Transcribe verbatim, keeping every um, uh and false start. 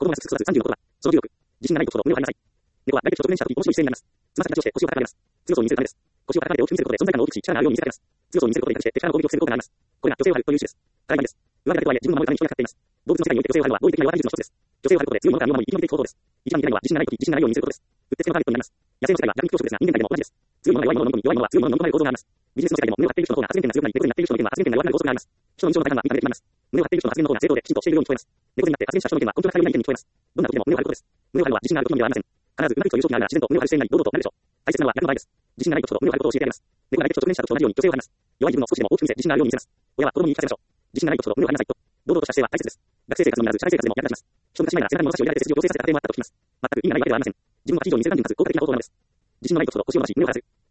もなく育つさんじゅうのことは、その重力、自信がないことほど胸を張りなさい。猫は来月と直面したとき、面白い姿勢になります。つま先立ちをして腰を高めます。強さを見せるためです。腰を高めて大きく見せることで存在感の大きくし、力があるように見せかけます。強さを見せることに対して力の攻撃を防ぐ効果があります。これが女性を張るという種です。課題です。上手だけとはいえ自分を守るために人がかかっています。動物の世界において女性を張るのは合理的な弱い技術の一つです。女性を張ることで強いものから身を守り、生き延びていく方法です。一番見たいのは自信がないとき、自信がないように見せることです。うってつけのターゲットになります。野生の世界は逆に恐縮ですが、人間界でも同じです。強いものが弱いものを飲み込み、弱いものは強いものを飲み込まれる構造があります。ビジネスの世界でも胸を張っている人の方が発言権が強くなり、猫背になっている人の意見は発言権が弱くなる法則があります。人の印象の大半は見た目で決まります。胸を張っている人の発言の方が正当できちんとしているように聞こえます。猫背になって発言した人の意見は根拠が頼りない意見に聞こえます。どんな時でも胸を張ることです。胸を張るのは自信があることのみではありません。必ずうなずくという時があるなら自然と胸を張る姿勢になり、堂々となるでしょう。大切なのは逆の場合です。自信がない時ほど胸を張ることを教えてやります。猫が来月と直面した時と同じように女性を張ります。弱い自分を少しでも大きく見せ、自信があるように見せます。親は子供に言い聞かせましょう。自信がない時ほど胸を張りなさいと。堂々とした姿勢は大切です。学生生活のみならず社会生活でも役立ちます。人がしまいなら背中に物差しを入れられて背筋を矯正させた家庭もあったと聞きます。全く意味がないわけではありません。自分は企業に見せるんです。効果的な方法なのです。自信のない時ほど腰を伸ばし胸を張らず、